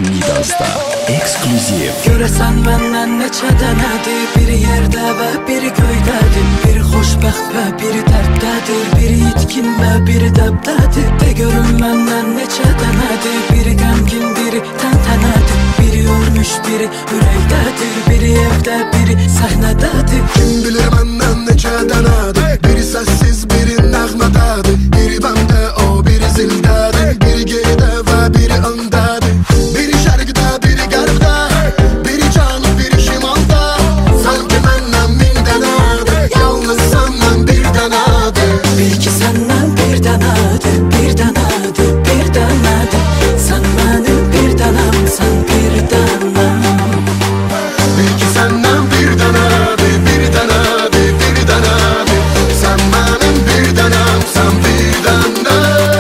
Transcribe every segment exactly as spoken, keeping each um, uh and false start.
Midas'ta ekskluziv. Görəsən məndən neçə dənədir, biri yerdə və biri göydədir. Biri xoşbəxt və biri dərdədir, biri itkin və biri dəbdədir. De görüm məndən neçə dənədir, biri qəmgin, biri təntənədir. Biri ölmüş, biri ürəkdədir, biri evdə, biri səhnədədir. Kim bilir məndən neçə dənədir, biri səssiz, biri nəğmədədir. Biri bəmdə, o biri zildədir, biri geridə və biri öndədir. Biri şərqdə, biri qərbdə, biri canıb, biri şimalda. Sanki məndən min dənədir, yalnız səndən bir dənədir. Bil ki səndən bir dənədir, bir dənədir, bir dənədir. Sən mənim bir dənəmsən, bir dənəm. Bil ki səndən bir dənədir, bir dənədir, bir dənədir. Sən mənim bir dənəmsən, bir dənəm.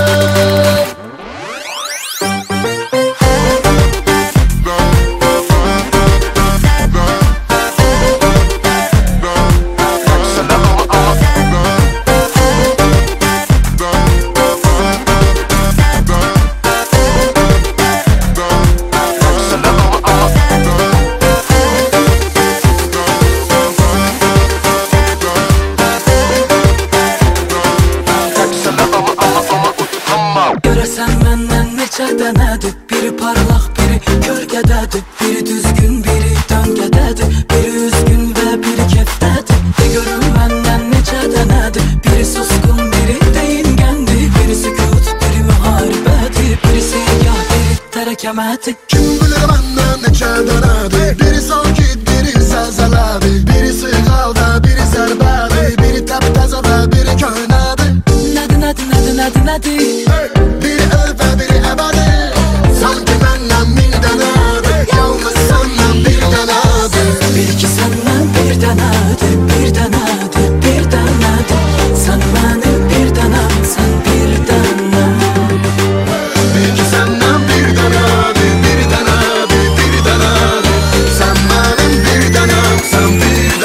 Görəsən məndən neçə dənədir, biri parlaq, biri kölgədədir. Biri düzgün, biri döngədədir, biri üzgün və biri kefdədir. De görüm məndən neçə dənədir, biri susqun, biri deyingəndir. Biri sükut, biri müharibədir, biri seygah, biri tərəkəmədir. Kim bilir məndən neçə dənədir, biri sakit, biri zəlzələdir. Biri sığalda, biri zərbədir, biri təptəzə və biri köhnədir. Nədir, nədir, nədir, nədir, nədir? Biri öl və biri əbədi. Sanki məndən min dənədir, yalnız səndən bir dənədir. Bil ki səndən bir dənədir, bir dənədir, bir dənədir. Sən mənim bir dənəmsən, bir dənəm. Bil ki səndən bir dənədir, bir dənədir, bir dənədir. Sən mənim bir dənəmsən, bir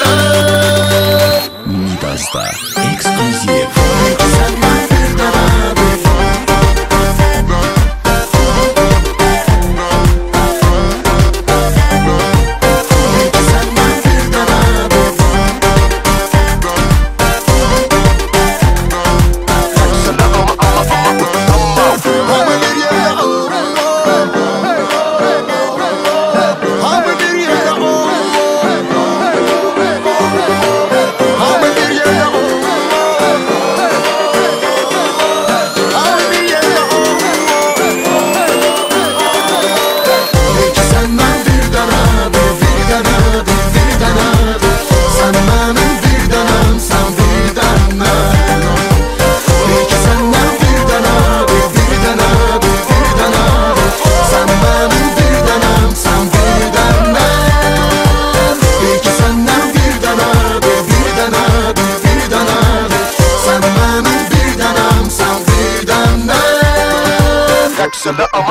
dənəm. Midas'ta ekskluziv. Bil ki səndən bir dənədir. Sen de